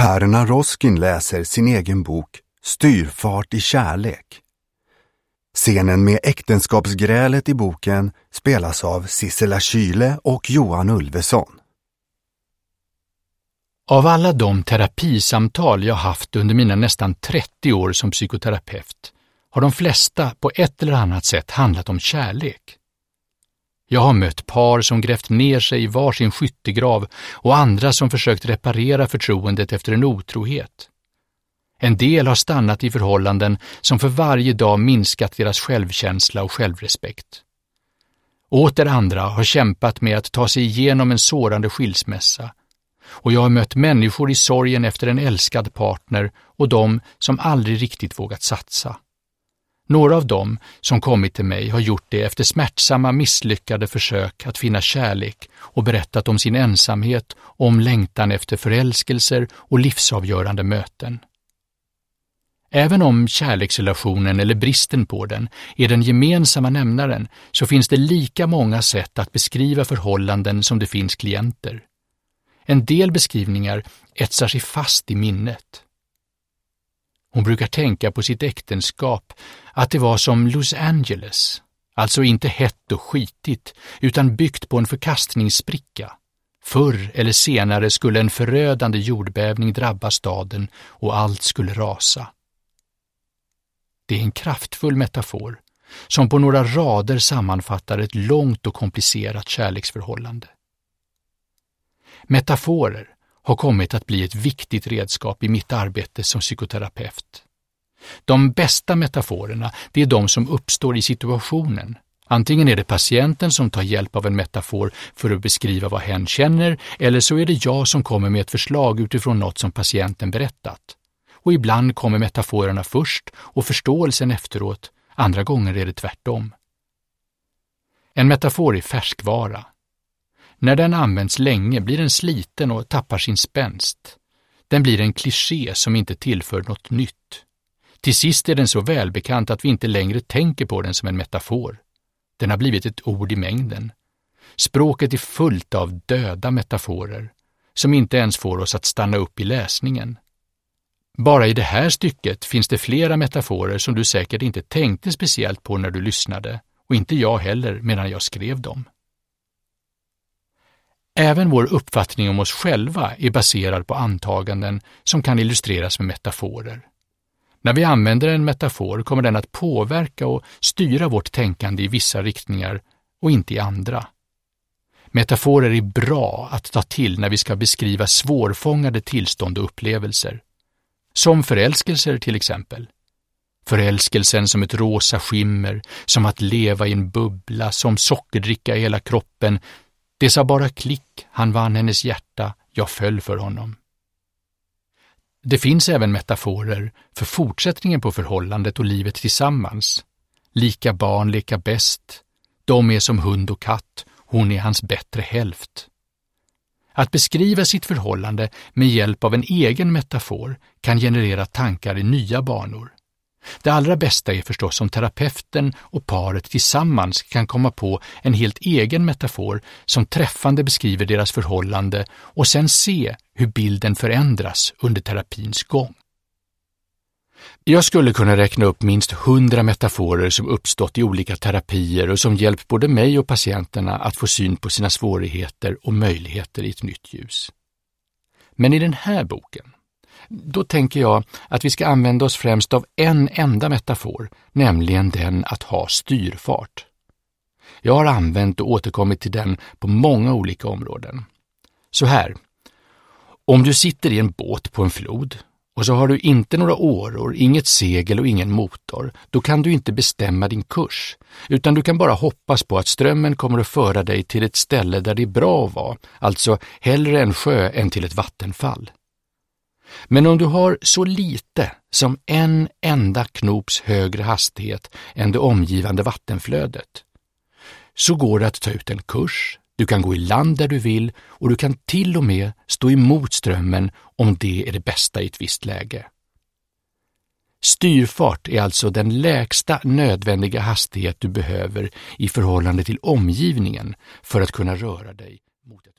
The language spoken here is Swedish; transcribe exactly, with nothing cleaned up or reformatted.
Herrarna Roskin läser sin egen bok Styrfart i kärlek. Scenen med äktenskapsgrälet i boken spelas av Sissela Kyle och Johan Ulveson. Av alla de terapisamtal jag haft under mina nästan trettio år som psykoterapeut har de flesta på ett eller annat sätt handlat om kärlek. Jag har mött par som grävt ner sig i varsin skyttegrav och andra som försökt reparera förtroendet efter en otrohet. En del har stannat i förhållanden som för varje dag minskat deras självkänsla och självrespekt. Åter andra har kämpat med att ta sig igenom en sårande skilsmässa. Och jag har mött människor i sorgen efter en älskad partner och de som aldrig riktigt vågat satsa. Några av dem som kommit till mig har gjort det efter smärtsamma misslyckade försök att finna kärlek och berättat om sin ensamhet och om längtan efter förälskelser och livsavgörande möten. Även om kärleksrelationen eller bristen på den är den gemensamma nämnaren så finns det lika många sätt att beskriva förhållanden som det finns klienter. En del beskrivningar etsar sig fast i minnet. Hon brukar tänka på sitt äktenskap att det var som Los Angeles, alltså inte hett och skitigt utan byggt på en förkastningsspricka. Förr eller senare skulle en förödande jordbävning drabba staden och allt skulle rasa. Det är en kraftfull metafor som på några rader sammanfattar ett långt och komplicerat kärleksförhållande. Metaforer har kommit att bli ett viktigt redskap i mitt arbete som psykoterapeut. De bästa metaforerna, det är de som uppstår i situationen. Antingen är det patienten som tar hjälp av en metafor för att beskriva vad hen känner, eller så är det jag som kommer med ett förslag utifrån något som patienten berättat. Och ibland kommer metaforerna först och förståelsen efteråt, andra gånger är det tvärtom. En metafor är färskvara. När den används länge blir den sliten och tappar sin spänst. Den blir en kliché som inte tillför något nytt. Till sist är den så välbekant att vi inte längre tänker på den som en metafor. Den har blivit ett ord i mängden. Språket är fullt av döda metaforer som inte ens får oss att stanna upp i läsningen. Bara i det här stycket finns det flera metaforer som du säkert inte tänkte speciellt på när du lyssnade, och inte jag heller medan jag skrev dem. Även vår uppfattning om oss själva är baserad på antaganden som kan illustreras med metaforer. När vi använder en metafor kommer den att påverka och styra vårt tänkande i vissa riktningar och inte i andra. Metaforer är bra att ta till när vi ska beskriva svårfångade tillstånd och upplevelser. Som förälskelser till exempel. Förälskelsen som ett rosa skimmer, som att leva i en bubbla, som sockerdricka i hela kroppen. Det sa bara klick, han vann hennes hjärta, jag föll för honom. Det finns även metaforer för fortsättningen på förhållandet och livet tillsammans. Lika barn leka bäst, de är som hund och katt, hon är hans bättre hälft. Att beskriva sitt förhållande med hjälp av en egen metafor kan generera tankar i nya banor. Det allra bästa är förstås om terapeuten och paret tillsammans kan komma på en helt egen metafor som träffande beskriver deras förhållande och sen se hur bilden förändras under terapins gång. Jag skulle kunna räkna upp minst hundra metaforer som uppstått i olika terapier och som hjälpt både mig och patienterna att få syn på sina svårigheter och möjligheter i ett nytt ljus. Men i den här boken, då tänker jag att vi ska använda oss främst av en enda metafor, nämligen den att ha styrfart. Jag har använt och återkommit till den på många olika områden. Så här, om du sitter i en båt på en flod och så har du inte några åror, inget segel och ingen motor, då kan du inte bestämma din kurs, utan du kan bara hoppas på att strömmen kommer att föra dig till ett ställe där det är bra att vara, alltså hellre en sjö än till ett vattenfall. Men om du har så lite som en enda knops högre hastighet än det omgivande vattenflödet, så går det att ta ut en kurs, du kan gå i land där du vill och du kan till och med stå emot strömmen om det är det bästa i ett visst läge. Styrfart är alltså den lägsta nödvändiga hastighet du behöver i förhållande till omgivningen för att kunna röra dig mot ett